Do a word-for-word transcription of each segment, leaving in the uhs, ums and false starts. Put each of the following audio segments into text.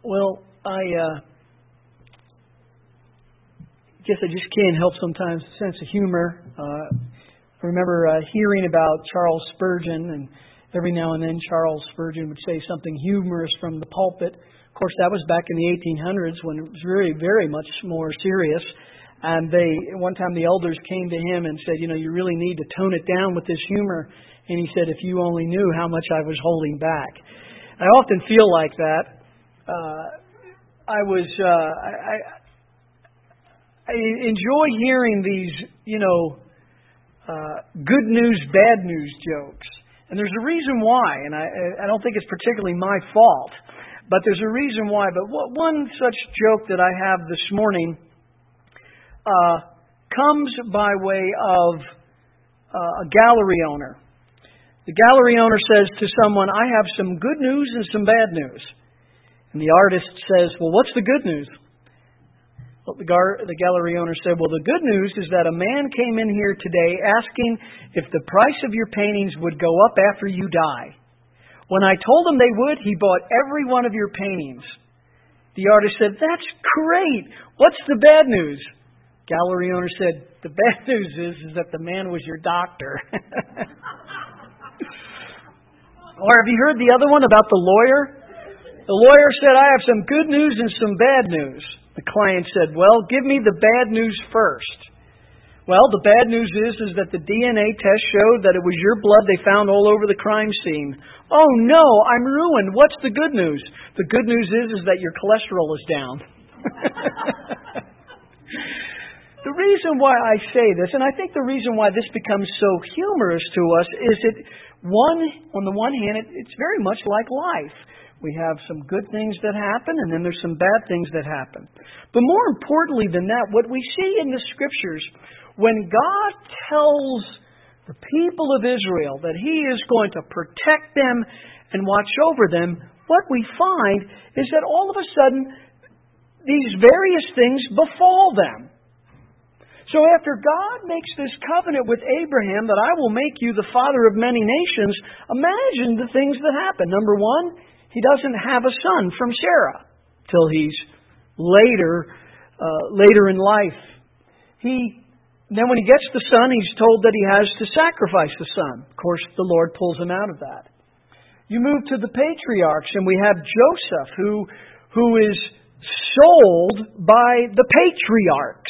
Well, I uh, guess I just can't help sometimes a sense of humor. Uh, I remember uh, hearing about Charles Spurgeon, and every now and then Charles Spurgeon would say something humorous from the pulpit. Of course, that was back in the eighteen hundreds when it was very, very much more serious. And they, one time the elders came to him and said, you know, you really need to tone it down with this humor. And he said, if you only knew how much I was holding back. I often feel like that. Uh, I was, uh, I, I, I enjoy hearing these, you know, uh, good news, bad news jokes. And there's a reason why, and I, I don't think it's particularly my fault, but there's a reason why. But what, one such joke that I have this morning uh, comes by way of uh, a gallery owner. The gallery owner says to someone, I have some good news and some bad news. And the artist says, well, what's the good news? Well, the, gar- the gallery owner said, well, the good news is that a man came in here today asking if the price of your paintings would go up after you die. When I told him they would, he bought every one of your paintings. The artist said, that's great. What's the bad news? Gallery owner said, the bad news is, is that the man was your doctor. Or have you heard the other one about the lawyer? The lawyer said, I have some good news and some bad news. The client said, well, give me the bad news first. Well, the bad news is, is that the D N A test showed that it was your blood they found all over the crime scene. Oh no, I'm ruined. What's the good news? The good news is, is that your cholesterol is down. The reason why I say this, and I think the reason why this becomes so humorous to us, is it, one, on the one hand, it, it's very much like life. We have some good things that happen, and then there's some bad things that happen. But more importantly than that, what we see in the Scriptures, when God tells the people of Israel that He is going to protect them and watch over them, what we find is that all of a sudden, these various things befall them. So after God makes this covenant with Abraham that I will make you the father of many nations, imagine the things that happen. Number one, he doesn't have a son from Sarah till he's later, uh, later in life. He then, when he gets the son, he's told that he has to sacrifice the son. Of course, the Lord pulls him out of that. You move to the patriarchs, and we have Joseph, who who is sold by the patriarchs.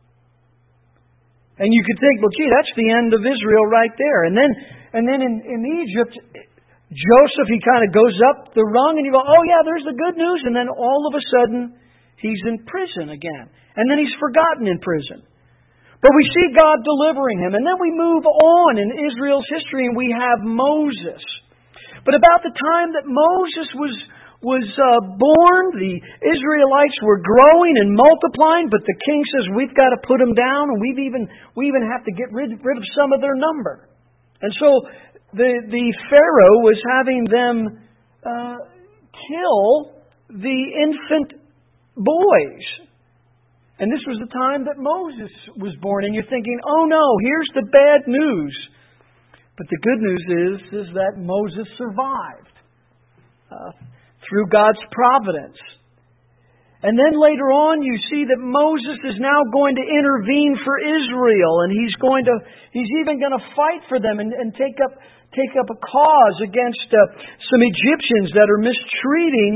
And you could think, well, gee, that's the end of Israel right there. And then, and then in, in Egypt, Joseph, he kind of goes up the rung and you go, oh yeah, there's the good news. And then all of a sudden, he's in prison again. And then he's forgotten in prison. But we see God delivering him. And then we move on in Israel's history and we have Moses. But about the time that Moses was was uh, born, the Israelites were growing and multiplying, but the king says, we've got to put them down, and we've even we even have to get rid, rid of some of their number. And so the, the Pharaoh was having them uh, kill the infant boys. And this was the time that Moses was born, and you're thinking, oh no, here's the bad news. But the good news is, is that Moses survived. Uh, through God's providence. And then later on you see that Moses is now going to intervene for Israel, and he's going to he's even going to fight for them and, and take up take up a cause against uh, some Egyptians that are mistreating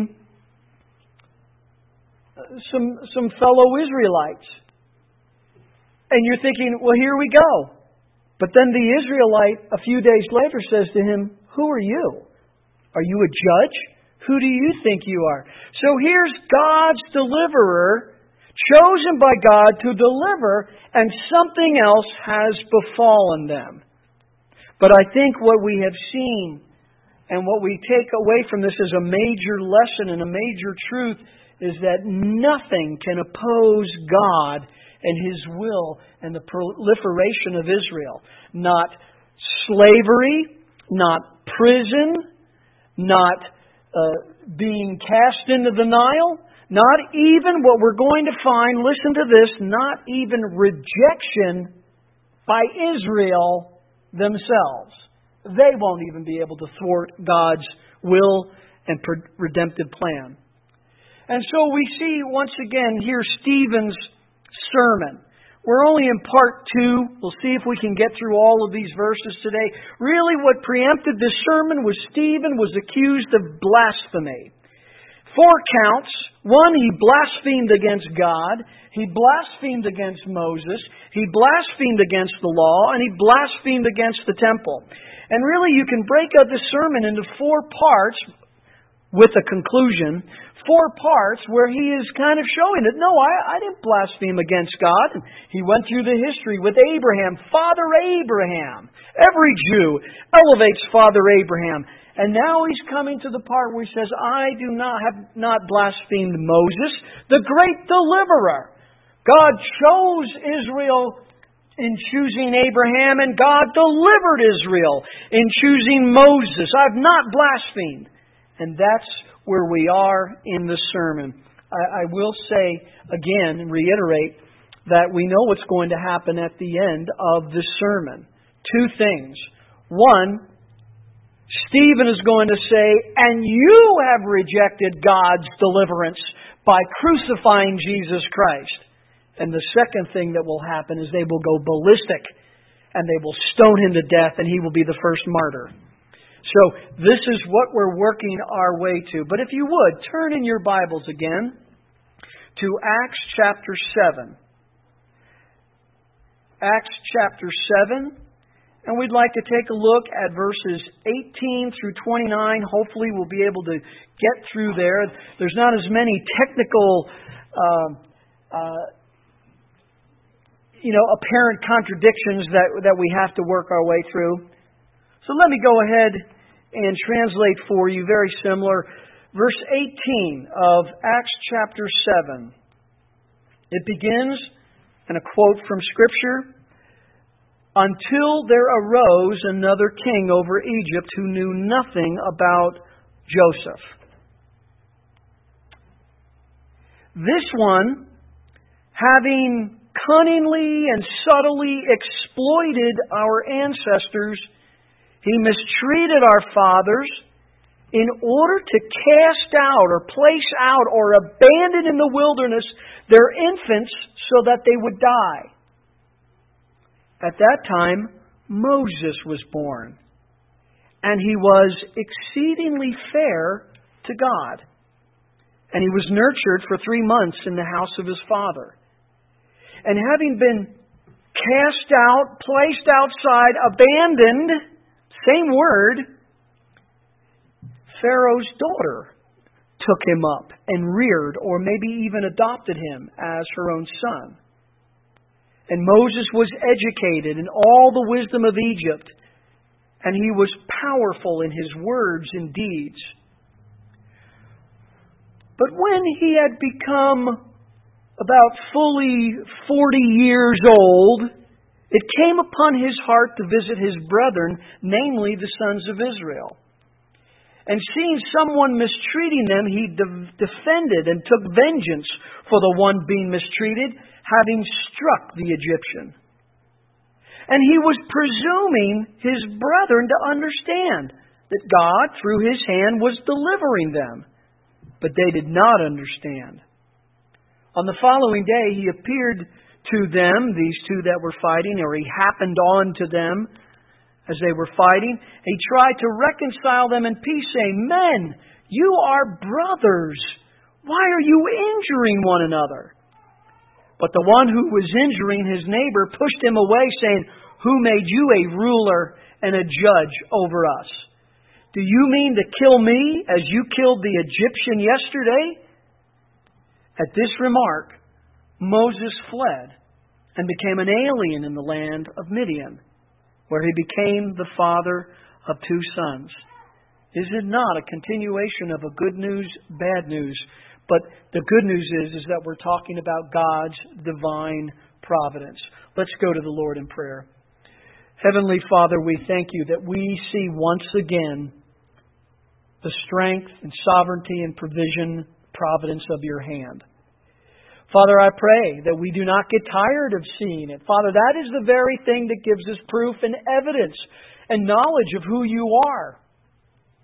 some some fellow Israelites. And you're thinking, well, here we go. But then the Israelite a few days later says to him, who are you? Are you a judge? Who do you think you are? So here's God's deliverer, chosen by God to deliver, and something else has befallen them. But I think what we have seen and what we take away from this as a major lesson and a major truth is that nothing can oppose God and His will and the proliferation of Israel. Not slavery, not prison, not Uh, being cast into the Nile, not even what we're going to find, listen to this, not even rejection by Israel themselves. They won't even be able to thwart God's will and redemptive plan. And so we see once again here Stephen's sermon. We're only in part two. We'll see if we can get through all of these verses today. Really what preempted this sermon was Stephen was accused of blasphemy. Four counts. One, he blasphemed against God. He blasphemed against Moses. He blasphemed against the law. And he blasphemed against the temple. And really you can break up this sermon into four parts with a conclusion. Four parts where he is kind of showing that, no, I, I didn't blaspheme against God. And he went through the history with Abraham, Father Abraham. Every Jew elevates Father Abraham. And now he's coming to the part where he says, I do not have not blasphemed Moses, the great deliverer. God chose Israel in choosing Abraham, and God delivered Israel in choosing Moses. I've not blasphemed. And that's where we are in the sermon. I, I will say again and reiterate that we know what's going to happen at the end of the sermon. Two things. One, Stephen is going to say, and you have rejected God's deliverance by crucifying Jesus Christ. And the second thing that will happen is they will go ballistic and they will stone him to death and he will be the first martyr. So this is what we're working our way to. But if you would, turn in your Bibles again to Acts chapter seven. Acts chapter seven. And we'd like to take a look at verses eighteen through twenty-nine. Hopefully we'll be able to get through there. There's not as many technical, uh, uh, you know, apparent contradictions that, that we have to work our way through. So let me go ahead and translate for you, very similar. Verse eighteen of Acts chapter seven. It begins, and a quote from Scripture, until there arose another king over Egypt who knew nothing about Joseph. This one, having cunningly and subtly exploited our ancestors, he mistreated our fathers in order to cast out or place out or abandon in the wilderness their infants so that they would die. At that time, Moses was born, and he was exceedingly fair to God. And he was nurtured for three months in the house of his father. And having been cast out, placed outside, abandoned, same word, Pharaoh's daughter took him up and reared, or maybe even adopted him as her own son. And Moses was educated in all the wisdom of Egypt, and he was powerful in his words and deeds. But when he had become about fully forty years old, it came upon his heart to visit his brethren, namely the sons of Israel. And seeing someone mistreating them, he de- defended and took vengeance for the one being mistreated, having struck the Egyptian. And he was presuming his brethren to understand that God, through his hand, was delivering them. But they did not understand. On the following day, he appeared to them, these two that were fighting, or he happened on to them as they were fighting. He tried to reconcile them in peace, saying, men, you are brothers. Why are you injuring one another? But the one who was injuring his neighbor pushed him away, saying, who made you a ruler and a judge over us? Do you mean to kill me as you killed the Egyptian yesterday? At this remark, Moses fled and became an alien in the land of Midian, where he became the father of two sons. Is it not a continuation of a good news, bad news? But the good news is, is that we're talking about God's divine providence. Let's go to the Lord in prayer. Heavenly Father, we thank you that we see once again the strength and sovereignty and provision, providence of your hand. Father, I pray that we do not get tired of seeing it. Father, that is the very thing that gives us proof and evidence and knowledge of who you are.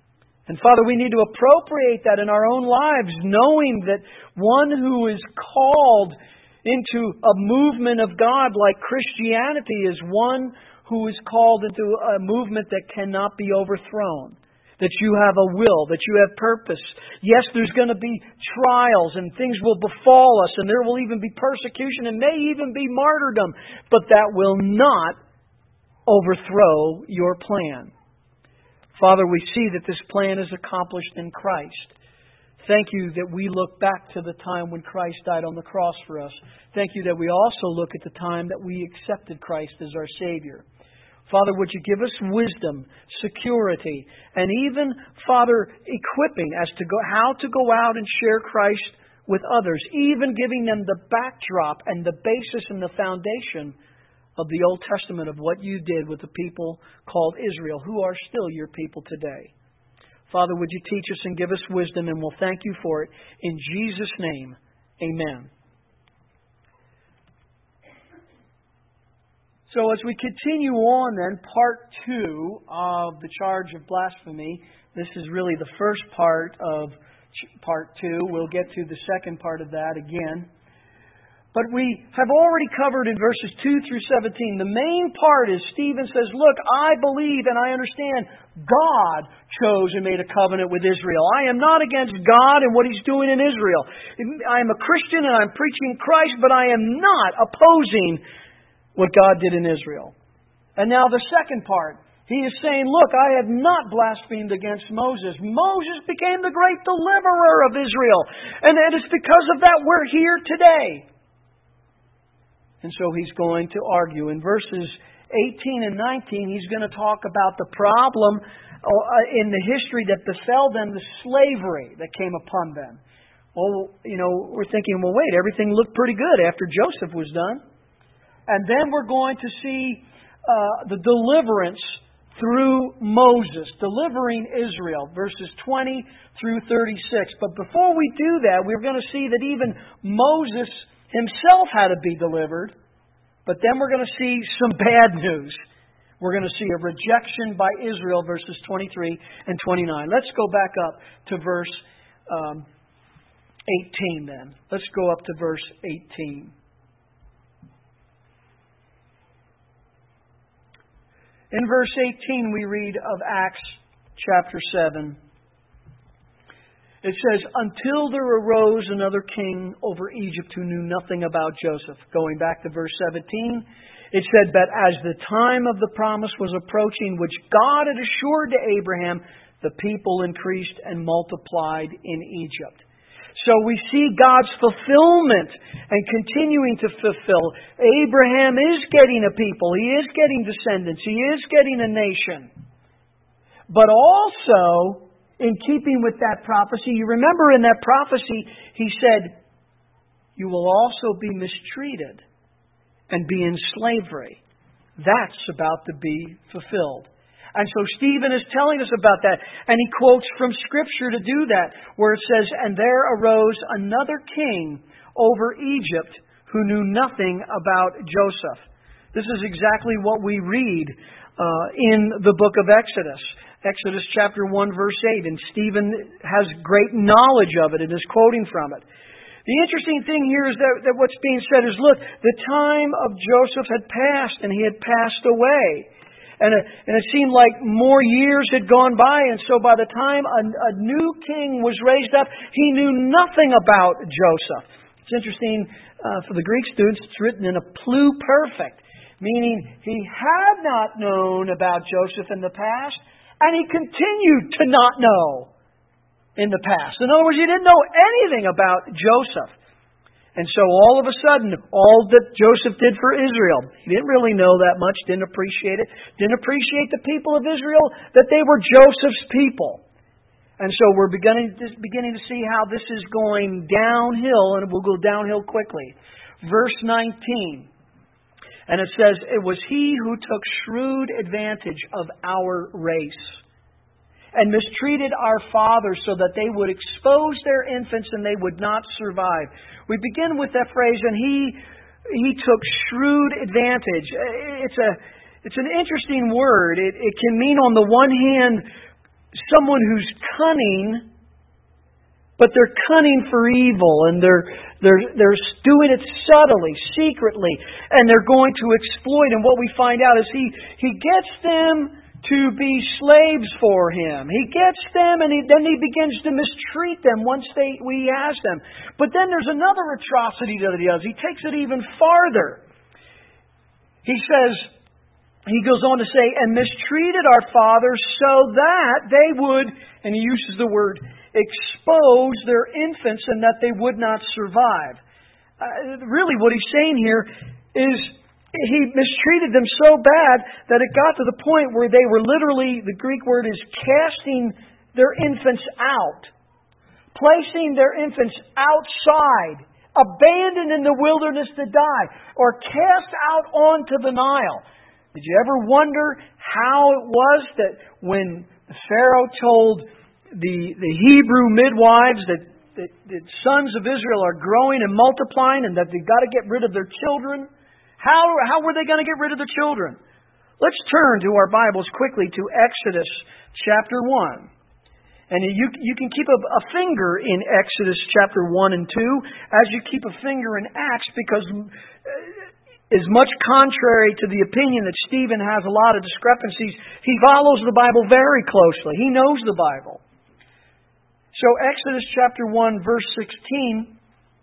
And Father, we need to appropriate that in our own lives, knowing that one who is called into a movement of God like Christianity is one who is called into a movement that cannot be overthrown. That you have a will, that you have purpose. Yes, there's going to be trials and things will befall us, and there will even be persecution and may even be martyrdom, but that will not overthrow your plan. Father, we see that this plan is accomplished in Christ. Thank you that we look back to the time when Christ died on the cross for us. Thank you that we also look at the time that we accepted Christ as our Savior. Father, would you give us wisdom, security, and even, Father, equipping as to go, how to go out and share Christ with others, even giving them the backdrop and the basis and the foundation of the Old Testament of what you did with the people called Israel, who are still your people today. Father, would you teach us and give us wisdom, and we'll thank you for it. In Jesus' name, amen. So as we continue on then, part two of the charge of blasphemy, this is really the first part of part two. We'll get to the second part of that again. But we have already covered in verses two through seventeen. The main part is Stephen says, look, I believe and I understand God chose and made a covenant with Israel. I am not against God and what He's doing in Israel. I am a Christian and I'm preaching Christ, but I am not opposing what God did in Israel. And now the second part. He is saying, look, I have not blasphemed against Moses. Moses became the great deliverer of Israel. And it is because of that we're here today. And so he's going to argue. In verses eighteen and nineteen, he's going to talk about the problem in the history that befell them, the slavery that came upon them. Well, you know, we're thinking, well, wait, everything looked pretty good after Joseph was done. And then we're going to see uh, the deliverance through Moses, delivering Israel, verses twenty through thirty-six. But before we do that, we're going to see that even Moses himself had to be delivered. But then we're going to see some bad news. We're going to see a rejection by Israel, verses twenty-three and twenty-nine. Let's go back up to verse um, eighteen then. Let's go up to verse eighteen. In verse eighteen we read of Acts chapter seven. It says, until there arose another king over Egypt who knew nothing about Joseph. Going back to verse seventeen, it said, but as the time of the promise was approaching, which God had assured to Abraham, the people increased and multiplied in Egypt. So we see God's fulfillment and continuing to fulfill. Abraham is getting a people. He is getting descendants. He is getting a nation. But also, in keeping with that prophecy, you remember in that prophecy, he said, you will also be mistreated and be in slavery. That's about to be fulfilled. And so Stephen is telling us about that. And he quotes from Scripture to do that, where it says, and there arose another king over Egypt who knew nothing about Joseph. This is exactly what we read uh, in the book of Exodus. Exodus chapter one, verse eight. And Stephen has great knowledge of it and is quoting from it. The interesting thing here is that, that what's being said is, look, the time of Joseph had passed and he had passed away. And it, and it seemed like more years had gone by, and so by the time a, a new king was raised up, he knew nothing about Joseph. It's interesting uh, for the Greek students, it's written in a pluperfect, meaning he had not known about Joseph in the past, and he continued to not know in the past. In other words, he didn't know anything about Joseph. And so all of a sudden, all that Joseph did for Israel, he didn't really know that much, didn't appreciate it, didn't appreciate the people of Israel, that they were Joseph's people. And so we're beginning to, beginning to see how this is going downhill, and it will go downhill quickly. Verse nineteen, and it says, it was he who took shrewd advantage of our race and mistreated our fathers so that they would expose their infants and they would not survive. We begin with that phrase, and he he took shrewd advantage. It's a it's an interesting word. It, it can mean, on the one hand, someone who's cunning, but they're cunning for evil, and they're they're they're doing it subtly, secretly, and they're going to exploit. And what we find out is he he gets them to be slaves for him. He gets them, and he, then he begins to mistreat them once they we ask them. But then there's another atrocity that he does. He takes it even farther. He says, he goes on to say, and mistreated our fathers so that they would, and he uses the word, expose their infants and that they would not survive. Uh, really what he's saying here is he mistreated them so bad that it got to the point where they were literally, the Greek word is casting their infants out. Placing their infants outside, abandoned in the wilderness to die, or cast out onto the Nile. Did you ever wonder how it was that when Pharaoh told the, the Hebrew midwives that, that, that sons of Israel are growing and multiplying and that they've got to get rid of their children? How, how were they going to get rid of the children? Let's turn to our Bibles quickly to Exodus chapter one. And you, you can keep a, a finger in Exodus chapter one and two as you keep a finger in Acts, because as much contrary to the opinion that Stephen has a lot of discrepancies, he follows the Bible very closely. He knows the Bible. So Exodus chapter one, verse sixteen,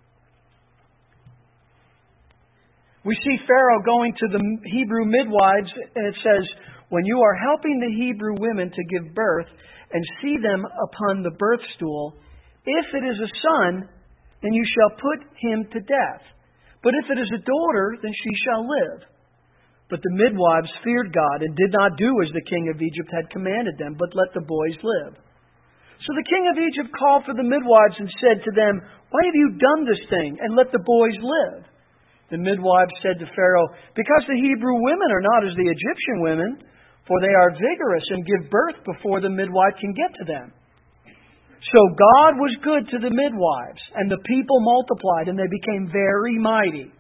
we see Pharaoh going to the Hebrew midwives, and it says, when you are helping the Hebrew women to give birth and see them upon the birth stool, if it is a son, then you shall put him to death. But if it is a daughter, then she shall live. But the midwives feared God and did not do as the king of Egypt had commanded them, but let the boys live. So the king of Egypt called for the midwives and said to them, why have you done this thing, and let the boys live? The midwives said to Pharaoh, because the Hebrew women are not as the Egyptian women, for they are vigorous and give birth before the midwife can get to them. So God was good to the midwives, and the people multiplied, and they became very mighty.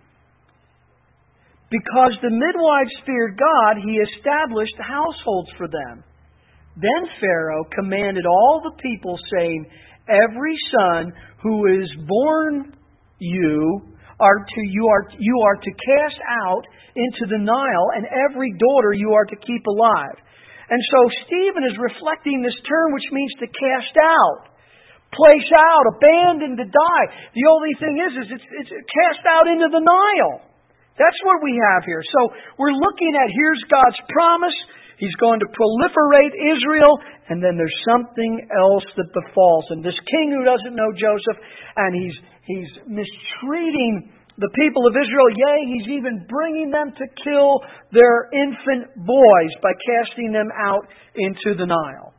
Because the midwives feared God, he established households for them. Then Pharaoh commanded all the people, saying, every son who is born you are to you are you are to cast out into the Nile, and every daughter you are to keep alive. And so Stephen is reflecting this term, which means to cast out, place out, abandon, to die. The only thing is, is it's, it's cast out into the Nile. That's what we have here. So we're looking at, here's God's promise. He's going to proliferate Israel, and then there's something else that befalls him. This king who doesn't know Joseph, and he's he's mistreating the people of Israel. Yea, he's even bringing them to kill their infant boys by casting them out into the Nile.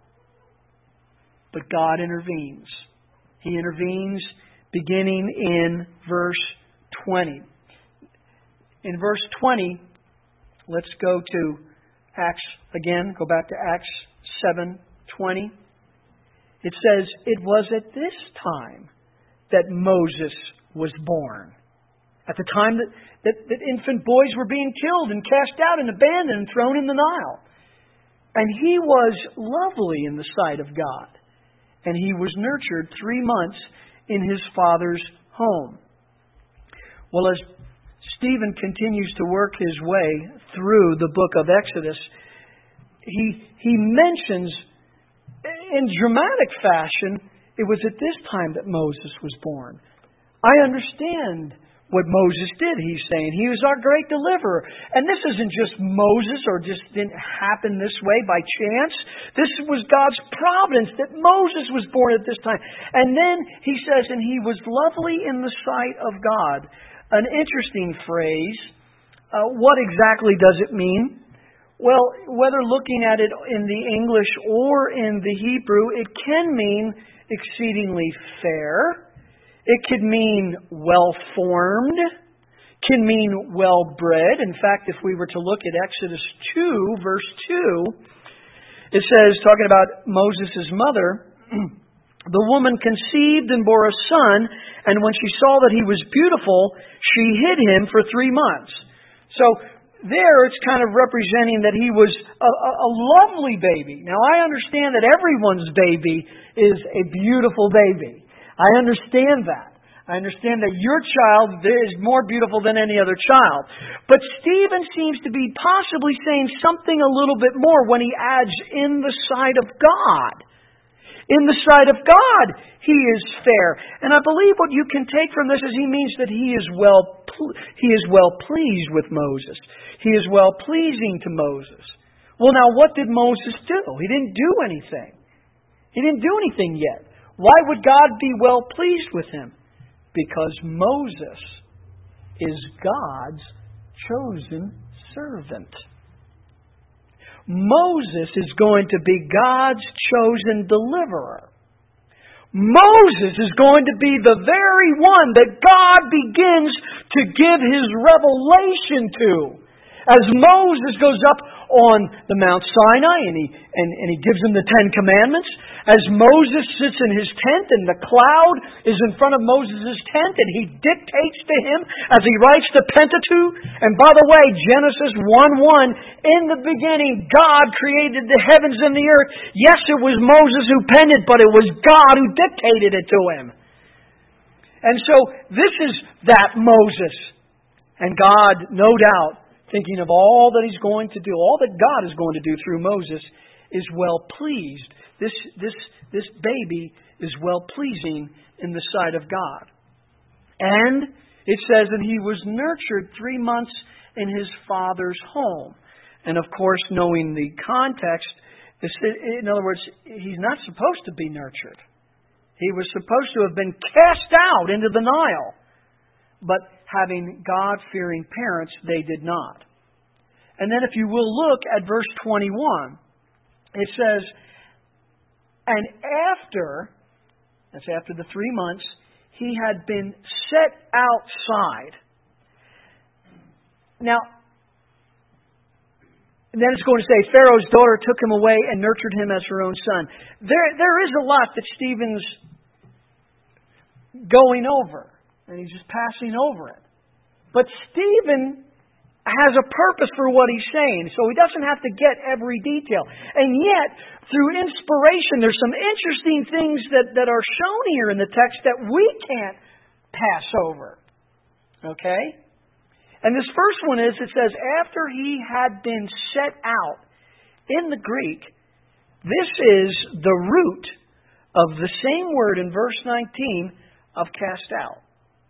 But God intervenes. He intervenes beginning in verse twenty. In verse twenty, let's go to Acts again. Go back to Acts seven twenty. It says, it was at this time that Moses was born. At the time that, that, that infant boys were being killed and cast out and abandoned and thrown in the Nile. And he was lovely in the sight of God. And he was nurtured three months in his father's home. Well, as Stephen continues to work his way through the book of Exodus, he he mentions in dramatic fashion, it was at this time that Moses was born. I understand what Moses did, he's saying. He was our great deliverer. And this isn't just Moses, or just didn't happen this way by chance. This was God's providence that Moses was born at this time. And then he says, and he was lovely in the sight of God. An interesting phrase. Uh, what exactly does it mean? Well, whether looking at it in the English or in the Hebrew, it can mean exceedingly fair. It could mean well-formed. Can mean well-bred. In fact, if we were to look at Exodus two, verse two, it says, talking about Moses' mother, the woman conceived and bore a son, and when she saw that he was beautiful, she hid him for three months. So there it's kind of representing that he was a, a, a lovely baby. Now I understand that everyone's baby is a beautiful baby. I understand that. I understand that your child is more beautiful than any other child. But Stephen seems to be possibly saying something a little bit more when he adds in the sight of God. In the sight of God, he is fair. And I believe what you can take from this is he means that he is well he is well pleased with Moses. He is well pleasing to Moses. Well, now what did Moses do? He didn't do anything. He didn't do anything yet. Why would God be well pleased with him? Because Moses is God's chosen servant. Moses is going to be God's chosen deliverer. Moses is going to be the very one that God begins to give His revelation to. As Moses goes up on the Mount Sinai and he, and, and he gives them the Ten Commandments, as Moses sits in his tent and the cloud is in front of Moses' tent and he dictates to him as he writes the Pentateuch. And by the way, Genesis one one, in the beginning God created the heavens and the earth. Yes, it was Moses who penned it, but it was God who dictated it to him. And so this is that Moses. And God, no doubt, thinking of all that He's going to do, all that God is going to do through Moses, is well pleased. This, this, this baby is well pleasing in the sight of God. And it says that he was nurtured three months in his father's home. And of course, knowing the context, in other words, he's not supposed to be nurtured. He was supposed to have been cast out into the Nile. But having God-fearing parents, they did not. And then if you will look at verse twenty-one, it says, and after, that's after the three months, he had been set outside. Now, then it's going to say, Pharaoh's daughter took him away and nurtured him as her own son. There, there is a lot that Stephen's going over, and he's just passing over it. But Stephen has a purpose for what he's saying, so he doesn't have to get every detail. And yet, through inspiration, there's some interesting things that, that are shown here in the text that we can't pass over. Okay? And this first one is, it says, after he had been set out, in the Greek, this is the root of the same word in verse nineteen of cast out.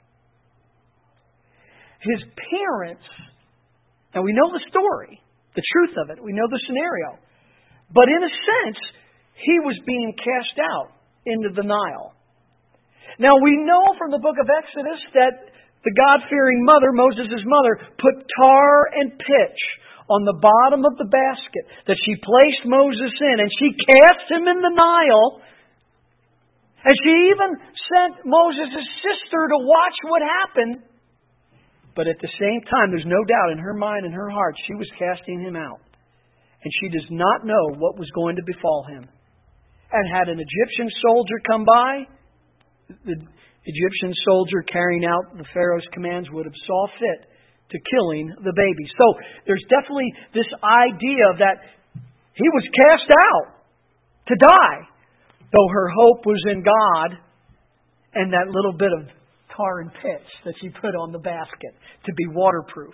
His parents, and we know the story, the truth of it, we know the scenario, but in a sense, he was being cast out into the Nile. Now we know from the book of Exodus that the God-fearing mother, Moses' mother, put tar and pitch on the bottom of the basket that she placed Moses in, and she cast him in the Nile. And she even sent Moses' sister to watch what happened. But at the same time, there's no doubt in her mind and her heart, she was casting him out. And she does not know what was going to befall him. And had an Egyptian soldier come by, the Egyptian soldier carrying out the Pharaoh's commands would have saw fit to killing the baby. So there's definitely this idea that he was cast out to die, though her hope was in God and that little bit of tar and pitch that she put on the basket to be waterproof.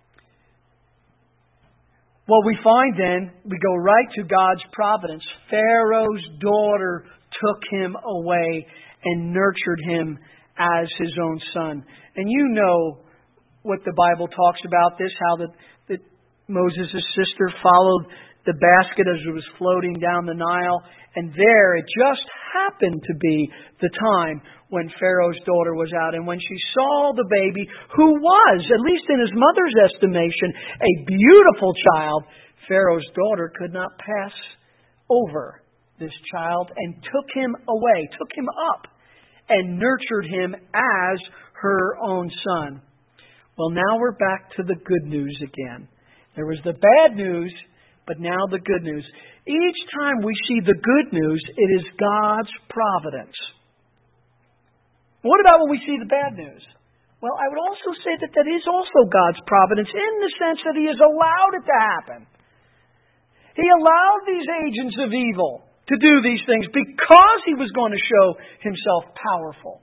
What we find then, we go right to God's providence. Pharaoh's daughter took him away and nurtured him as his own son. And you know what the Bible talks about this, how that, that Moses' sister followed the basket as it was floating down the Nile. And there it just happened to be the time when Pharaoh's daughter was out. And when she saw the baby, who was, at least in his mother's estimation, a beautiful child, Pharaoh's daughter could not pass over this child and took him away, took him up, and nurtured him as her own son. Well, now we're back to the good news again. There was the bad news, but now the good news. Each time we see the good news, it is God's providence. What about when we see the bad news? Well, I would also say that that is also God's providence in the sense that He has allowed it to happen. He allowed these agents of evil to do these things because He was going to show Himself powerful.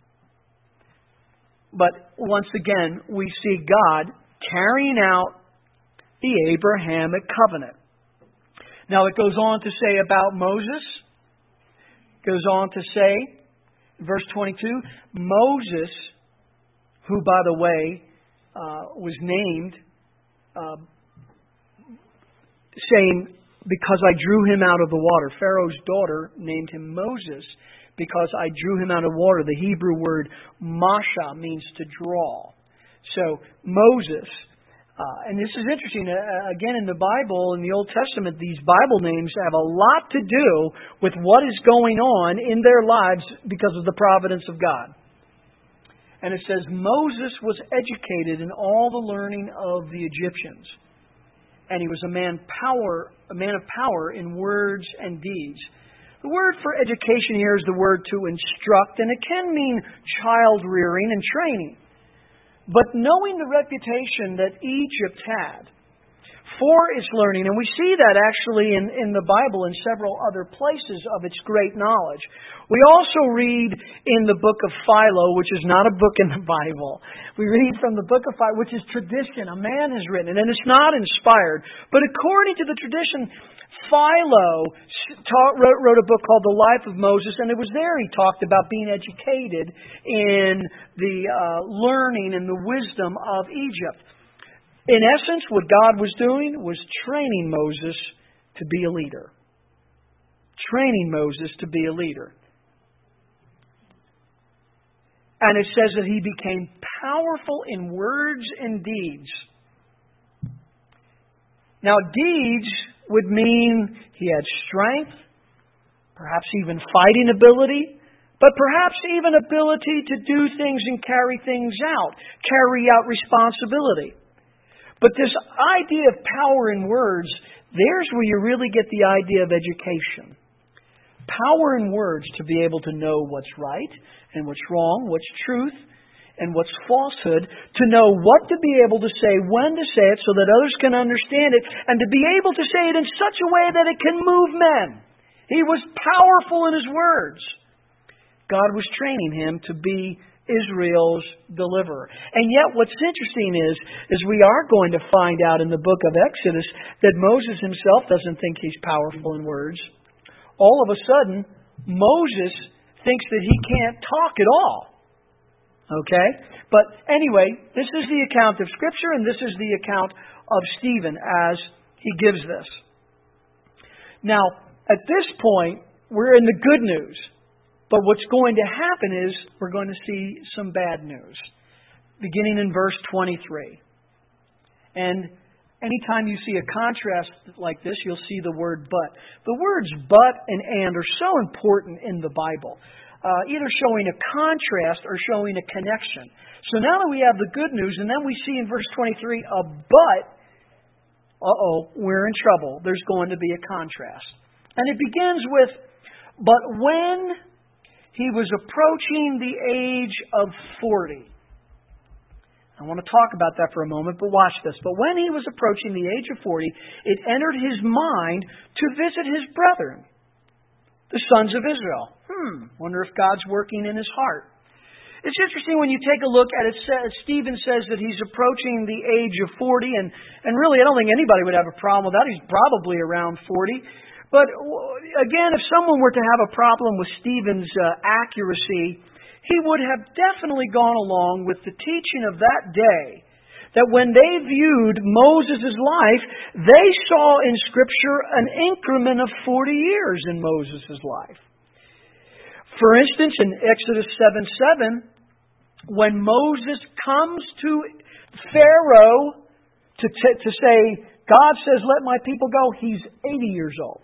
But once again, we see God carrying out the Abrahamic covenant. Now it goes on to say about Moses, goes on to say, verse twenty-two, Moses, who, by the way, uh, was named, uh, saying, because I drew him out of the water. Pharaoh's daughter named him Moses because I drew him out of water. The Hebrew word masha means to draw. So Moses, uh, and this is interesting, uh, again in the Bible, in the Old Testament, these Bible names have a lot to do with what is going on in their lives because of the providence of God. And it says, Moses was educated in all the learning of the Egyptians. And he was a man power, a man of power in words and deeds. The word for education here is the word to instruct, and it can mean child rearing and training. But knowing the reputation that Egypt had for its learning, and we see that actually in, in the Bible in several other places of its great knowledge. We also read in the book of Philo, which is not a book in the Bible. We read from the book of Philo, which is tradition. A man has written it, and it's not inspired. But according to the tradition, Philo taught, wrote, wrote a book called The Life of Moses, and it was there he talked about being educated in the uh, learning and the wisdom of Egypt. In essence, what God was doing was training Moses to be a leader. Training Moses to be a leader. And it says that he became powerful in words and deeds. Now, deeds would mean he had strength, perhaps even fighting ability, but perhaps even ability to do things and carry things out, carry out responsibility. But this idea of power in words, there's where you really get the idea of education. Power in words to be able to know what's right and what's wrong, what's truth and what's falsehood, to know what to be able to say, when to say it so that others can understand it, and to be able to say it in such a way that it can move men. He was powerful in his words. God was training him to be Israel's deliverer. And yet what's interesting is, is we are going to find out in the book of Exodus that Moses himself doesn't think he's powerful in words. All of a sudden, Moses thinks that he can't talk at all. Okay? But anyway, this is the account of Scripture, and this is the account of Stephen as he gives this. Now, at this point, we're in the good news. But what's going to happen is we're going to see some bad news. Beginning in verse twenty-three. And anytime you see a contrast like this, you'll see the word but. The words but and and are so important in the Bible. Uh, either showing a contrast or showing a connection. So now that we have the good news, and then we see in verse twenty-three a but, uh-oh, we're in trouble. There's going to be a contrast. And it begins with, but when he was approaching the age of forty. I want to talk about that for a moment, but watch this. But when he was approaching the age of forty, it entered his mind to visit his brethren, the sons of Israel. Hmm, wonder if God's working in his heart. It's interesting when you take a look at it. Stephen says that he's approaching the age of forty, and, and really I don't think anybody would have a problem with that. He's probably around forty. But again, if someone were to have a problem with Stephen's uh, accuracy, he would have definitely gone along with the teaching of that day, that when they viewed Moses' life, they saw in Scripture an increment of forty years in Moses' life. For instance, in Exodus seven seven, when Moses comes to Pharaoh to, t- to say, God says, let my people go, he's eighty years old.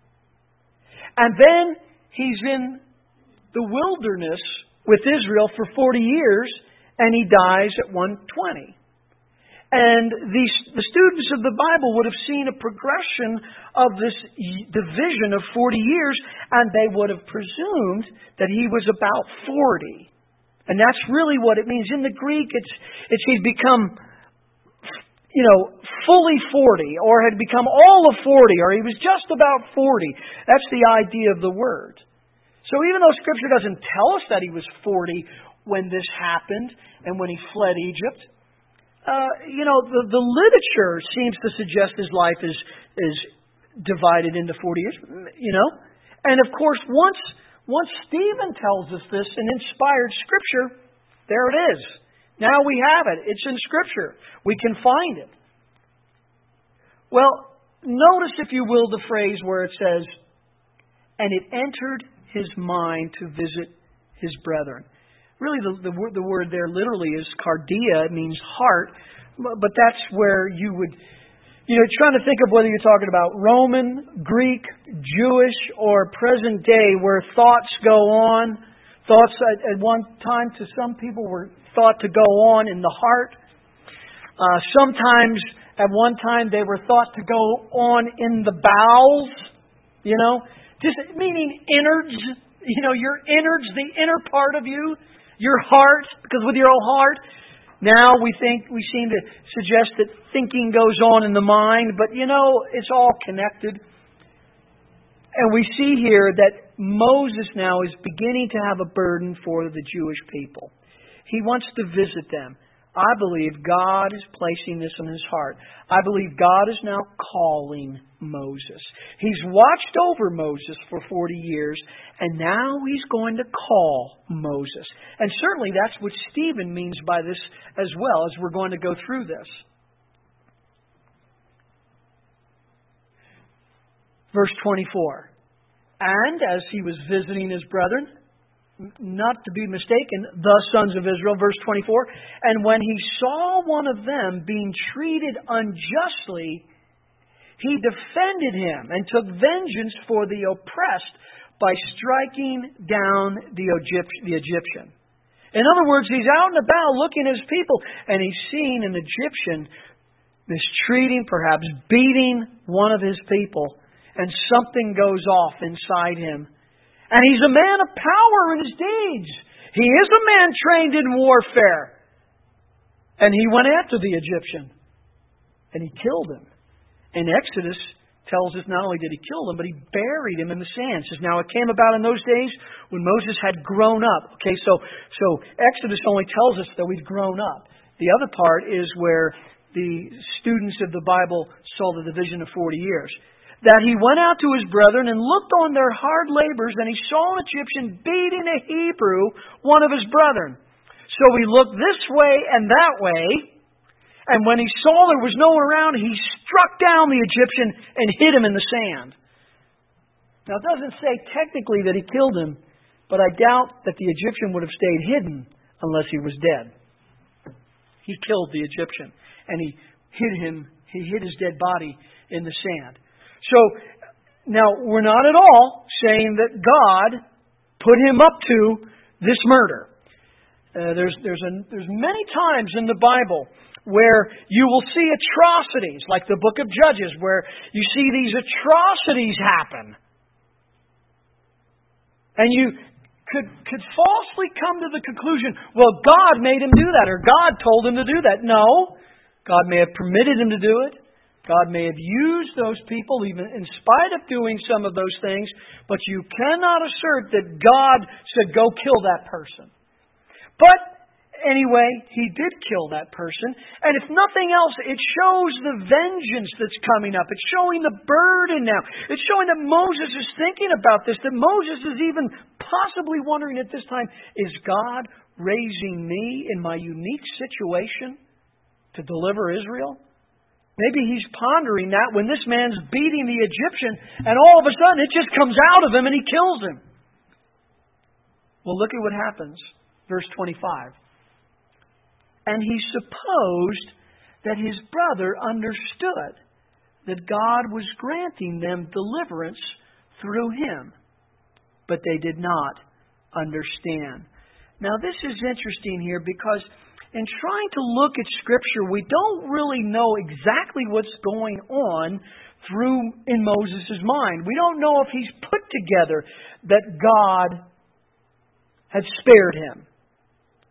And then he's in the wilderness with Israel for forty years, and he dies at one twenty. And the, the students of the Bible would have seen a progression of this division of forty years, and they would have presumed that he was about forty And that's really what it means. In the Greek, it's, it's he'd become, you know, fully forty, or had become all of forty, or he was just about forty. That's the idea of the word. So even though Scripture doesn't tell us that he was forty when this happened and when he fled Egypt, uh, you know, the, the literature seems to suggest his life is is divided into forty years, you know. And of course, once once Stephen tells us this in inspired Scripture, there it is. Now we have it. It's in Scripture. We can find it. Well, notice, if you will, the phrase where it says, "And it entered his mind to visit his brethren." Really, the, the, word, the word there literally is cardia. It means heart. But that's where you would, you know, trying to think of whether you're talking about Roman, Greek, Jewish, or present day, where thoughts go on. Thoughts at, at one time to some people were thought to go on in the heart. Uh, sometimes at one time they were thought to go on in the bowels. You know, just meaning innards. You know, your innards, the inner part of you, your heart, because with your own heart. Now we think, we seem to suggest that thinking goes on in the mind, but you know, it's all connected. And we see here that Moses now is beginning to have a burden for the Jewish people. He wants to visit them. I believe God is placing this in his heart. I believe God is now calling Moses. He's watched over Moses for forty years, and now he's going to call Moses. And certainly that's what Stephen means by this as well, as we're going to go through this. Verse twenty-four. And as he was visiting his brethren, not to be mistaken, the sons of Israel, verse twenty-four, and when he saw one of them being treated unjustly, he defended him and took vengeance for the oppressed by striking down the Egyptian. In other words, he's out and about looking at his people, and he's seeing an Egyptian mistreating, perhaps beating one of his people, and something goes off inside him. And he's a man of power in his deeds. He is a man trained in warfare. And he went after the Egyptian. And he killed him. And Exodus tells us not only did he kill him, but he buried him in the sand. It says, now it came about in those days when Moses had grown up. Okay, so, so Exodus only tells us that we've grown up. The other part is where the students of the Bible saw the division of forty years. That he went out to his brethren and looked on their hard labors, and he saw an Egyptian beating a Hebrew, one of his brethren. So he looked this way and that way, and when he saw there was no one around, he struck down the Egyptian and hid him in the sand. Now it doesn't say technically that he killed him, but I doubt that the Egyptian would have stayed hidden unless he was dead. He killed the Egyptian, and he hid him, he hid his dead body in the sand. So, now, we're not at all saying that God put him up to this murder. Uh, there's, there's, a, there's many times in the Bible where you will see atrocities, like the book of Judges, where you see these atrocities happen. And you could, could falsely come to the conclusion, well, God made him do that, or God told him to do that. No, God may have permitted him to do it. God may have used those people even in spite of doing some of those things, but you cannot assert that God said, go kill that person. But anyway, he did kill that person. And if nothing else, it shows the vengeance that's coming up. It's showing the burden now. It's showing that Moses is thinking about this, that Moses is even possibly wondering at this time, is God raising me in my unique situation to deliver Israel? Maybe he's pondering that when this man's beating the Egyptian, and all of a sudden it just comes out of him and he kills him. Well, look at what happens. Verse twenty-five. And he supposed that his brother understood that God was granting them deliverance through him, but they did not understand. Now, this is interesting here because in trying to look at Scripture, we don't really know exactly what's going on through in Moses' mind. We don't know if he's put together that God had spared him.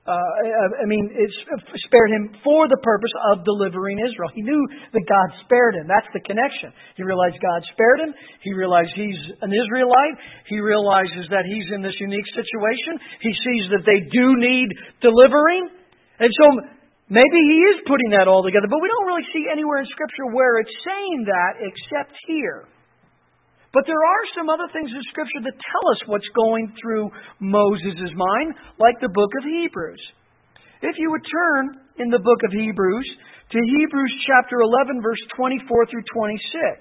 Uh, I mean, it spared him for the purpose of delivering Israel. He knew that God spared him. That's the connection. He realized God spared him. He realized he's an Israelite. He realizes that he's in this unique situation. He sees that they do need delivering. And so maybe he is putting that all together. But we don't really see anywhere in Scripture where it's saying that except here. But there are some other things in Scripture that tell us what's going through Moses' mind, like the book of Hebrews. If you would turn in the book of Hebrews to Hebrews chapter eleven, verse twenty-four through twenty-six.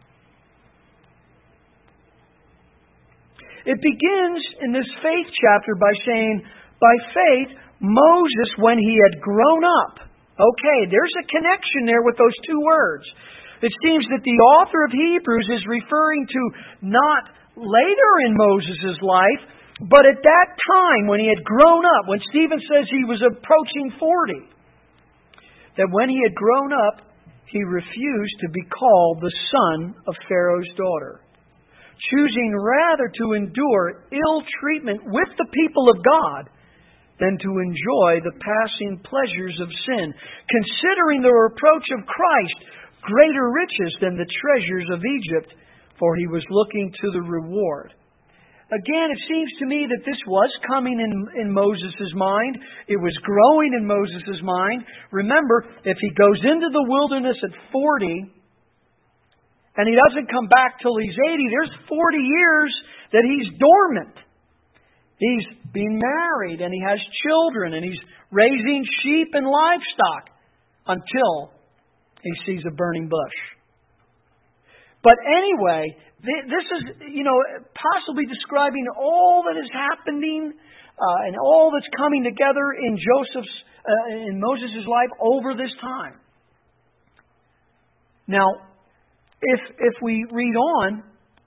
It begins in this faith chapter by saying, by faith, Moses, when he had grown up. Okay, there's a connection there with those two words. It seems that the author of Hebrews is referring to not later in Moses' life, but at that time when he had grown up, when Stephen says he was approaching forty, that when he had grown up, he refused to be called the son of Pharaoh's daughter, choosing rather to endure ill treatment with the people of God than to enjoy the passing pleasures of sin, considering the reproach of Christ greater riches than the treasures of Egypt, for he was looking to the reward. Again, it seems to me that this was coming in, in Moses' mind. It was growing in Moses' mind. Remember, if he goes into the wilderness at forty, and he doesn't come back till he's eighty, there's forty years that he's dormant. He's being married, and he has children, and he's raising sheep and livestock until he sees a burning bush. But anyway, this is, you know, possibly describing all that is happening uh, and all that's coming together in Joseph's, uh, in Moses' life over this time. Now, if if we read on,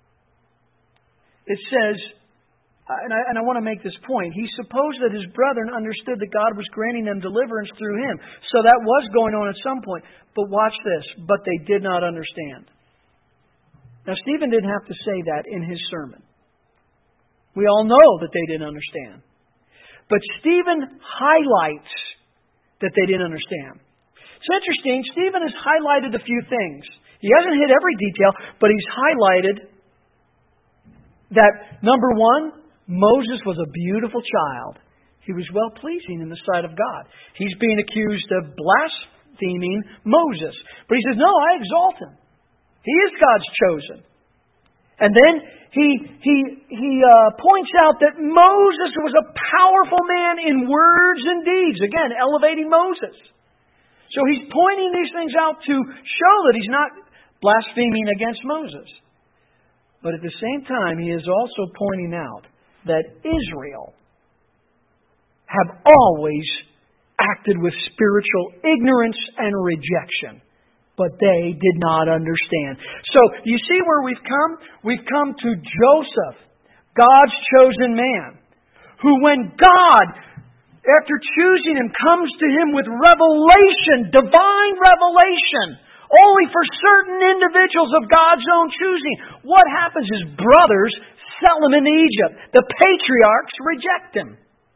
it says, and I, and I want to make this point, he supposed that his brethren understood that God was granting them deliverance through him. So that was going on at some point. But watch this. But they did not understand. Now, Stephen didn't have to say that in his sermon. We all know that they didn't understand. But Stephen highlights that they didn't understand. It's interesting. Stephen has highlighted a few things. He hasn't hit every detail, but he's highlighted that, number one, Moses was a beautiful child. He was well-pleasing in the sight of God. He's being accused of blaspheming Moses. But he says, no, I exalt him. He is God's chosen. And then he he he uh, points out that Moses was a powerful man in words and deeds. Again, elevating Moses. So he's pointing these things out to show that he's not blaspheming against Moses. But at the same time, he is also pointing out that Israel have always acted with spiritual ignorance and rejection. But they did not understand. So, you see where we've come? We've come to Joseph, God's chosen man, who when God, after choosing him, comes to him with revelation, divine revelation, only for certain individuals of God's own choosing. What happens is brothers sell him into Egypt. The patriarchs reject him.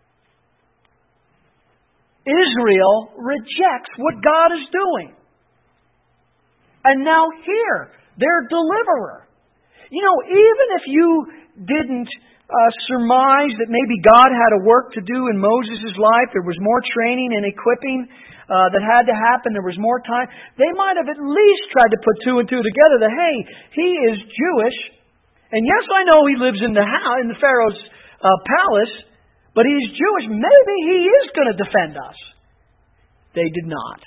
Israel rejects what God is doing. And now here, their deliverer. You know, even if you didn't uh, surmise that maybe God had a work to do in Moses' life, there was more training and equipping uh, that had to happen, there was more time, they might have at least tried to put two and two together that, hey, he is Jewish, and yes, I know he lives in the house, in the Pharaoh's uh, palace, but he's Jewish. Maybe he is going to defend us. They did not.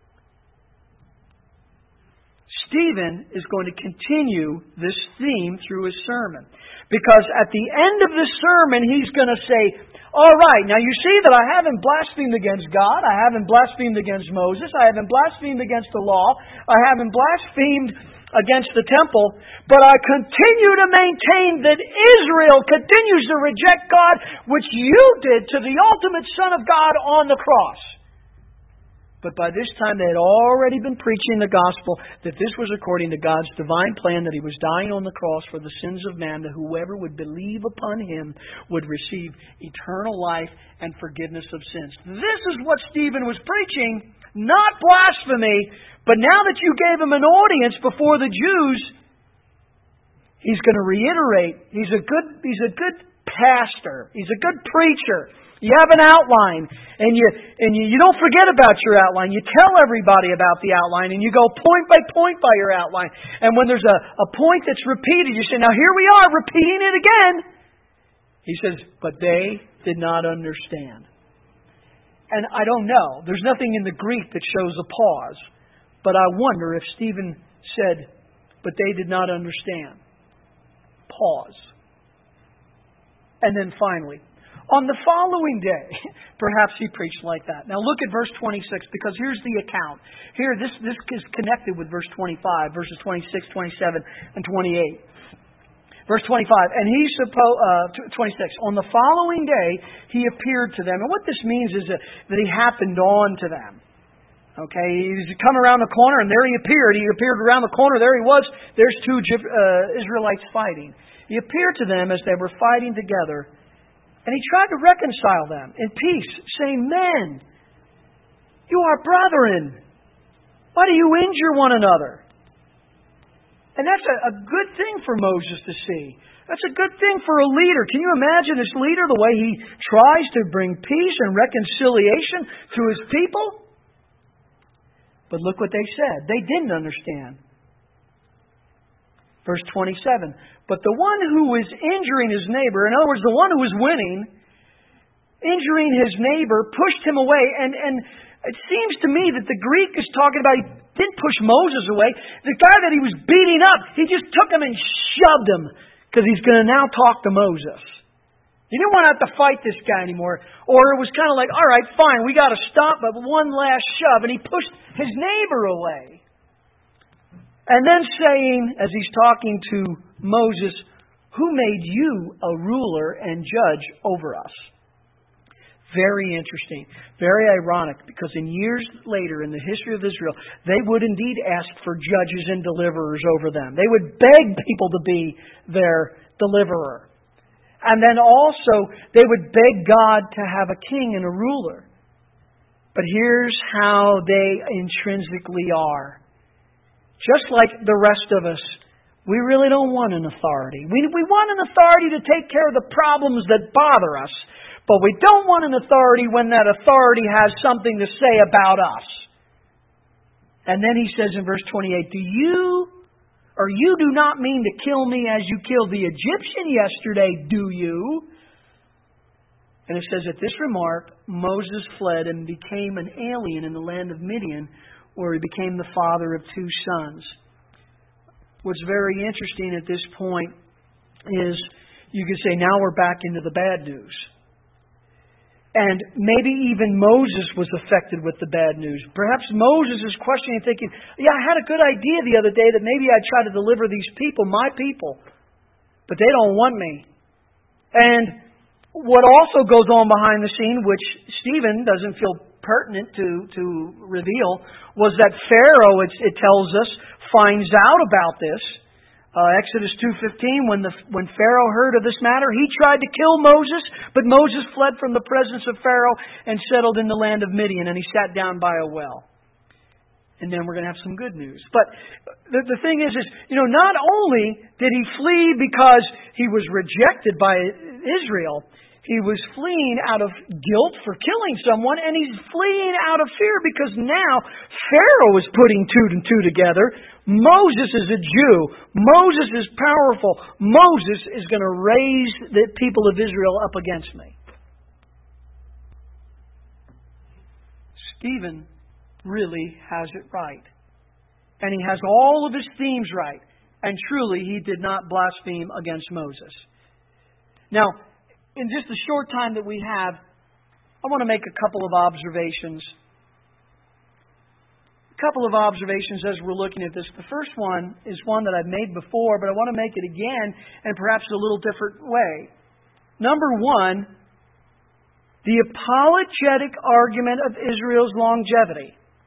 Stephen is going to continue this theme through his sermon. Because at the end of this sermon, he's going to say, all right, now you see that I haven't blasphemed against God. I haven't blasphemed against Moses. I haven't blasphemed against the law. I haven't blasphemed against the temple. But I continue to maintain that Israel continues to reject God, which you did to the ultimate Son of God on the cross. But by this time they had already been preaching the gospel, that this was according to God's divine plan, that He was dying on the cross for the sins of man, that whoever would believe upon Him would receive eternal life and forgiveness of sins. This is what Stephen was preaching, not blasphemy, but now that you gave him an audience before the Jews, he's going to reiterate. He's a good, he's a good pastor. He's a good preacher. You have an outline, and you and you, you don't forget about your outline. You tell everybody about the outline, and you go point by point by your outline. And when there's a, a point that's repeated, you say, now here we are, repeating it again. He says, but they did not understand. And I don't know. There's nothing in the Greek that shows a pause. But I wonder if Stephen said, but they did not understand. Pause. And then finally, on the following day, perhaps he preached like that. Now look at verse twenty-six, because here's the account. Here, this, this is connected with verse twenty-five, verses twenty-six, twenty-seven, and twenty-eight. Verse twenty-five, and he supposed, uh, twenty-six, on the following day he appeared to them. And what this means is that, that he happened on to them. Okay, he's come around the corner, and there he appeared. He appeared around the corner. There he was. There's two uh, Israelites fighting. He appeared to them as they were fighting together. And he tried to reconcile them in peace, saying, men, you are brethren. Why do you injure one another? And that's a, a good thing for Moses to see. That's a good thing for a leader. Can you imagine this leader, the way he tries to bring peace and reconciliation to his people? But look what they said. They didn't understand. Verse twenty-seven, but the one who was injuring his neighbor, in other words, the one who was winning, injuring his neighbor, pushed him away. And, and it seems to me that the Greek is talking about, he didn't push Moses away. The guy that he was beating up, he just took him and shoved him, because he's going to now talk to Moses. He didn't want to have to fight this guy anymore. Or it was kind of like, all right, fine, we got to stop, but one last shove. And he pushed his neighbor away. And then saying, as he's talking to Moses, who made you a ruler and judge over us? Very interesting. Very ironic, because in years later in the history of Israel, they would indeed ask for judges and deliverers over them. They would beg people to be their deliverer. And then also, they would beg God to have a king and a ruler. But here's how they intrinsically are. Just like the rest of us, we really don't want an authority. We, we want an authority to take care of the problems that bother us, but we don't want an authority when that authority has something to say about us. And then he says in verse twenty-eight, do you, or you do not mean to kill me as you killed the Egyptian yesterday, do you? And it says, at this remark, Moses fled and became an alien in the land of Midian, where he became the father of two sons. What's very interesting at this point is you could say now we're back into the bad news. And maybe even Moses was affected with the bad news. Perhaps Moses is questioning and thinking, yeah, I had a good idea the other day that maybe I'd try to deliver these people, my people, but they don't want me. And what also goes on behind the scene, which Stephen doesn't feel pertinent to, to reveal, was that Pharaoh, it, it tells us, finds out about this. Uh, Exodus two fifteen, when, the, when Pharaoh heard of this matter, he tried to kill Moses, but Moses fled from the presence of Pharaoh and settled in the land of Midian, and he sat down by a well. And then we're going to have some good news. But the, the thing is, is, you know, not only did he flee because he was rejected by Israel, he was fleeing out of guilt for killing someone, and he's fleeing out of fear because now Pharaoh is putting two and two together. Moses is a Jew. Moses is powerful. Moses is going to raise the people of Israel up against me. Stephen really has it right. And he has all of his themes right. And truly, he did not blaspheme against Moses. Now, in just the short time that we have, I want to make a couple of observations. A couple of observations as we're looking at this. The first one is one that I've made before, but I want to make it again, and perhaps a little different way. Number one, the apologetic argument of Israel's longevity.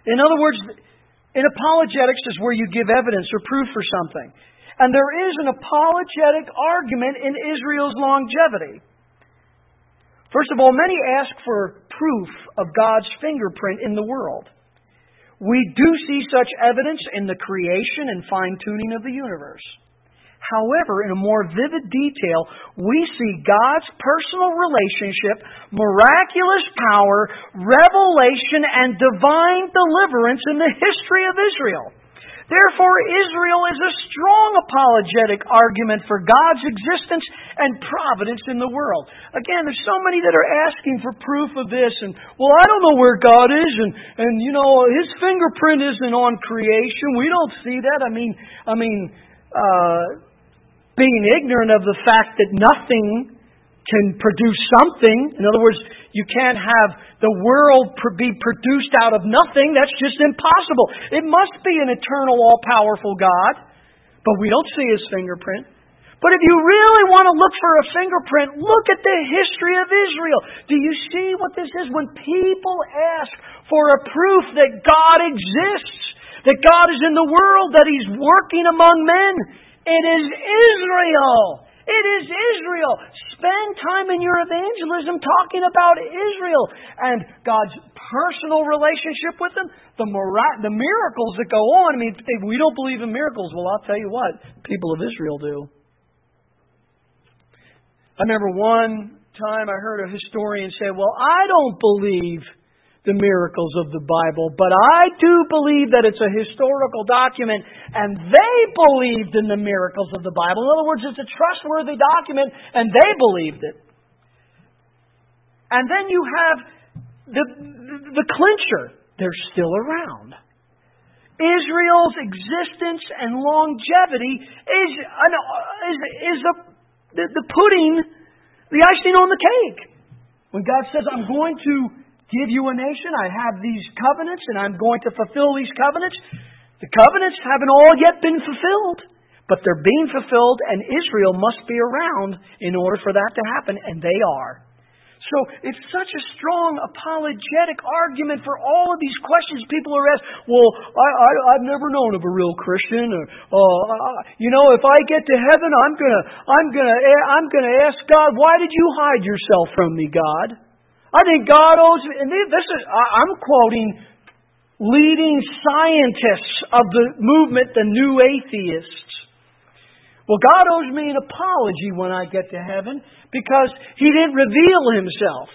In other words, in apologetics is where you give evidence or proof for something. And there is an apologetic argument in Israel's longevity. First of all, many ask for proof of God's fingerprint in the world. We do see such evidence in the creation and fine-tuning of the universe. However, in a more vivid detail, we see God's personal relationship, miraculous power, revelation, and divine deliverance in the history of Israel. Therefore, Israel is a strong apologetic argument for God's existence and providence in the world. Again, there's so many that are asking for proof of this, and, well, I don't know where God is, and, and you know, His fingerprint isn't on creation. We don't see that. I mean, I mean, uh, being ignorant of the fact that nothing can produce something. In other words, you can't have the world be produced out of nothing. That's just impossible. It must be an eternal, all-powerful God. But we don't see His fingerprint. But if you really want to look for a fingerprint, look at the history of Israel. Do you see what this is? When people ask for a proof that God exists, that God is in the world, that He's working among men, it is Israel. It is Israel. Spend time in your evangelism talking about Israel and God's personal relationship with them. The, mira- the miracles that go on. I mean, if we don't believe in miracles, well, I'll tell you what, people of Israel do. I remember one time I heard a historian say, well, I don't believe the miracles of the Bible, but I do believe that it's a historical document, and they believed in the miracles of the Bible. In other words, it's a trustworthy document, and they believed it. And then you have the, the clincher. They're still around. Israel's existence and longevity is, is, is a, the, the pudding, the icing on the cake. When God says, I'm going to give you a nation, I have these covenants, and I'm going to fulfill these covenants. The covenants haven't all yet been fulfilled, but they're being fulfilled, and Israel must be around in order for that to happen, and they are. So it's such a strong apologetic argument for all of these questions people are asked. Well, I, I, I've never known of a real Christian. Or, uh, you know, if I get to heaven, I'm gonna, I'm gonna, I'm gonna ask God, why did you hide yourself from me, God? I think God owes me, and this is, I'm quoting leading scientists of the movement, the New Atheists. Well, God owes me an apology when I get to heaven because He didn't reveal Himself.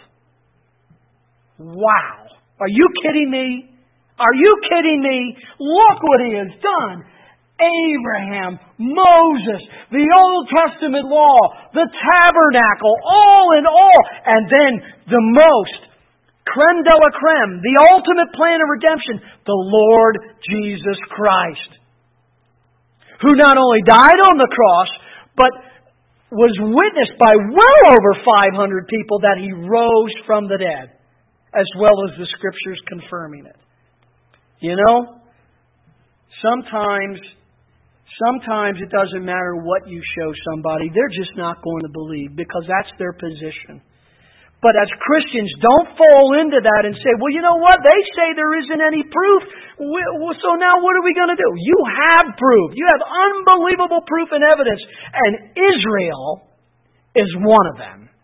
Wow. Are you kidding me? Are you kidding me? Look what He has done. Abraham, Moses, the Old Testament law, the tabernacle, all in all. And then the most, creme de la creme, the ultimate plan of redemption, the Lord Jesus Christ, who not only died on the cross, but was witnessed by well over five hundred people that He rose from the dead, as well as the Scriptures confirming it. You know, sometimes... Sometimes it doesn't matter what you show somebody. They're just not going to believe because that's their position. But as Christians, don't fall into that and say, well, you know what? They say there isn't any proof. So now what are we going to do? You have proof. You have unbelievable proof and evidence. And Israel is one of them.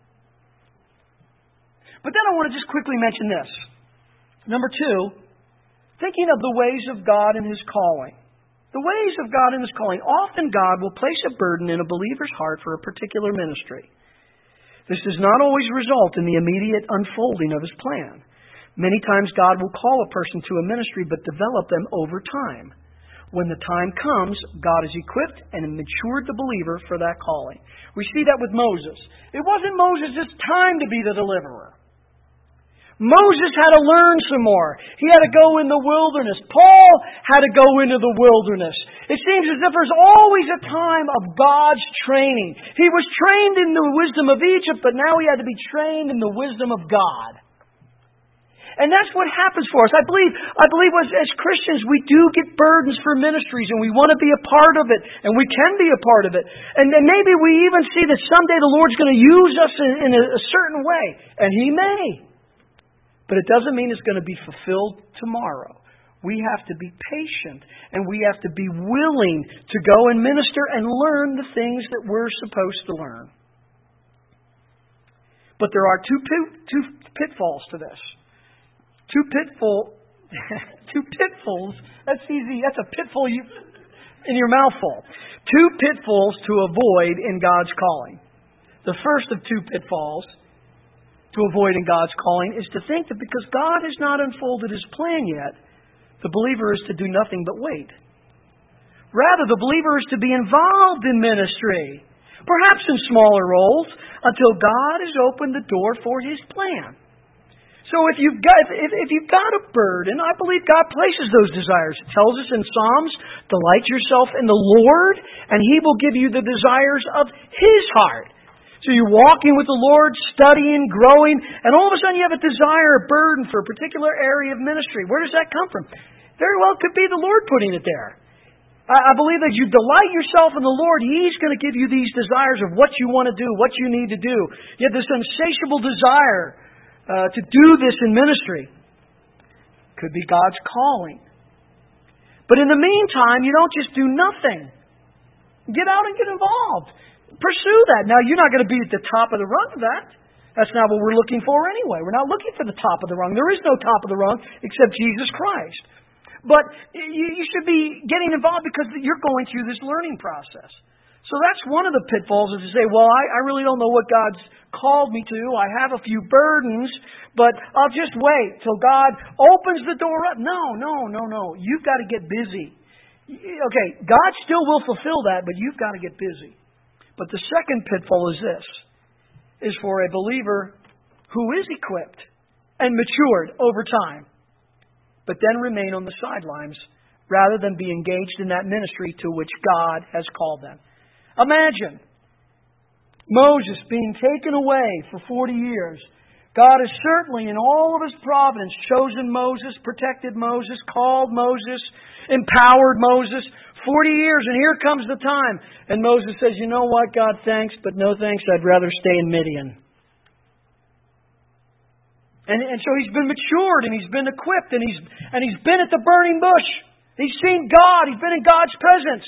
But then I want to just quickly mention this. Number two, thinking of the ways of God and His calling. The ways of God in His calling. Often God will place a burden in a believer's heart for a particular ministry. This does not always result in the immediate unfolding of His plan. Many times God will call a person to a ministry but develop them over time. When the time comes, God has equipped and matured the believer for that calling. We see that with Moses. It wasn't Moses' time to be the deliverer. Moses had to learn some more. He had to go in the wilderness. Paul had to go into the wilderness. It seems as if there's always a time of God's training. He was trained in the wisdom of Egypt, but now he had to be trained in the wisdom of God. And that's what happens for us. I believe, I believe as, as Christians, we do get burdens for ministries, and we want to be a part of it, and we can be a part of it. And, and maybe we even see that someday the Lord's going to use us in, in a, a certain way, and He may. But it doesn't mean it's going to be fulfilled tomorrow. We have to be patient, and we have to be willing to go and minister and learn the things that we're supposed to learn. But there are two pit, two pitfalls to this. Two pitfall, two pitfalls. That's easy. That's a pitfall you, in your mouthful. Two pitfalls to avoid in God's calling. The first of two pitfalls to avoid in God's calling is to think that because God has not unfolded His plan yet, the believer is to do nothing but wait. Rather, the believer is to be involved in ministry, perhaps in smaller roles, until God has opened the door for His plan. So if you've got if, if you've got a burden, I believe God places those desires. It tells us in Psalms, delight yourself in the Lord, and He will give you the desires of His heart. So you're walking with the Lord, studying, growing, and all of a sudden you have a desire, a burden for a particular area of ministry. Where does that come from? Very well, it could be the Lord putting it there. I believe that you delight yourself in the Lord, He's going to give you these desires of what you want to do, what you need to do. You have this insatiable desire uh, to do this in ministry. Could be God's calling. But in the meantime, you don't just do nothing. Get out and get involved. Pursue that. Now, you're not going to be at the top of the rung of that. That's not what we're looking for anyway. We're not looking for the top of the rung. There is no top of the rung except Jesus Christ. But you, you should be getting involved because you're going through this learning process. So that's one of the pitfalls, is to say, well, I, I really don't know what God's called me to. I have a few burdens, but I'll just wait till God opens the door up. No, no, no, no. You've got to get busy. Okay, God still will fulfill that, but you've got to get busy. But the second pitfall is this, is for a believer who is equipped and matured over time, but then remain on the sidelines rather than be engaged in that ministry to which God has called them. Imagine Moses being taken away for forty years. God has certainly, in all of His providence, chosen Moses, protected Moses, called Moses, empowered Moses. Forty years, and here comes the time. And Moses says, you know what, God, thanks, but no thanks, I'd rather stay in Midian. And, and so he's been matured, and he's been equipped, and he's, and he's been at the burning bush. He's seen God, he's been in God's presence.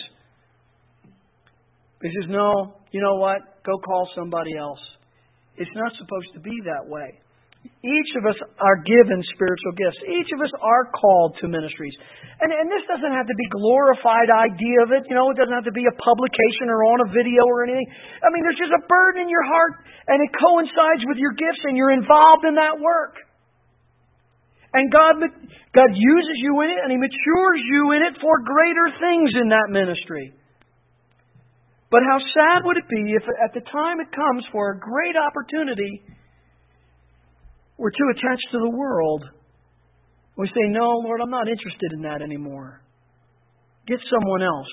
He says, no, you know what, go call somebody else. It's not supposed to be that way. Each of us are given spiritual gifts. Each of us are called to ministries. And, and this doesn't have to be a glorified idea of it. You know, it doesn't have to be a publication or on a video or anything. I mean, there's just a burden in your heart, and it coincides with your gifts, and you're involved in that work. And God, God uses you in it, and He matures you in it for greater things in that ministry. But how sad would it be if at the time it comes for a great opportunity, we're too attached to the world. We say, no, Lord, I'm not interested in that anymore. Get someone else.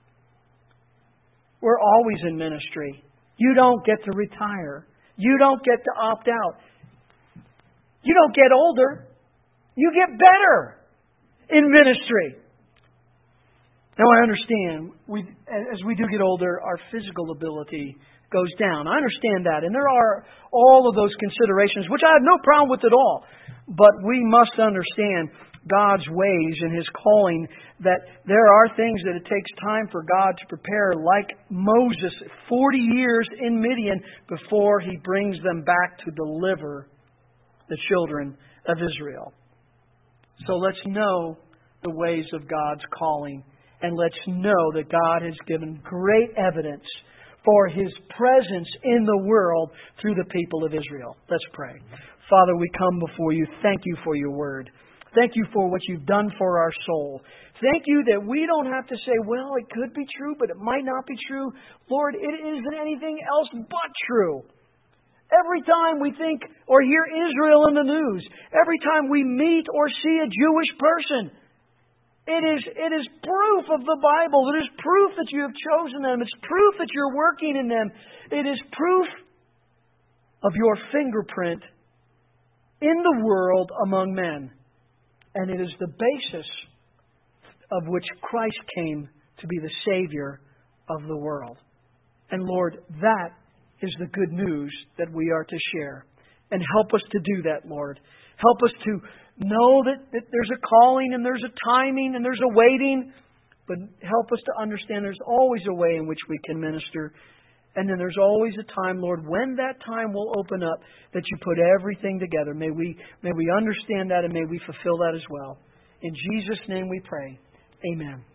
We're always in ministry. You don't get to retire. You don't get to opt out. You don't get older. You get better in ministry. Now, I understand, we, as we do get older, our physical ability goes down. I understand that. And there are all of those considerations, which I have no problem with at all. But we must understand God's ways and His calling, that there are things that it takes time for God to prepare, like Moses, forty years in Midian before He brings them back to deliver the children of Israel. So let's know the ways of God's calling, and let's know that God has given great evidence for His presence in the world through the people of Israel. Let's pray. Father, we come before You. Thank You for Your word. Thank You for what You've done for our soul. Thank You that we don't have to say, well, it could be true, but it might not be true. Lord, it isn't anything else but true. Every time we think or hear Israel in the news, every time we meet or see a Jewish person, It is, it is proof of the Bible. It is proof that You have chosen them. It's proof that You're working in them. It is proof of Your fingerprint in the world among men. And it is the basis of which Christ came to be the Savior of the world. And Lord, that is the good news that we are to share. And help us to do that, Lord. Help us to know that, that there's a calling and there's a timing and there's a waiting. But help us to understand there's always a way in which we can minister. And then there's always a time, Lord, when that time will open up, that you put everything together. May we, may we understand that and may we fulfill that as well. In Jesus' name we pray. Amen.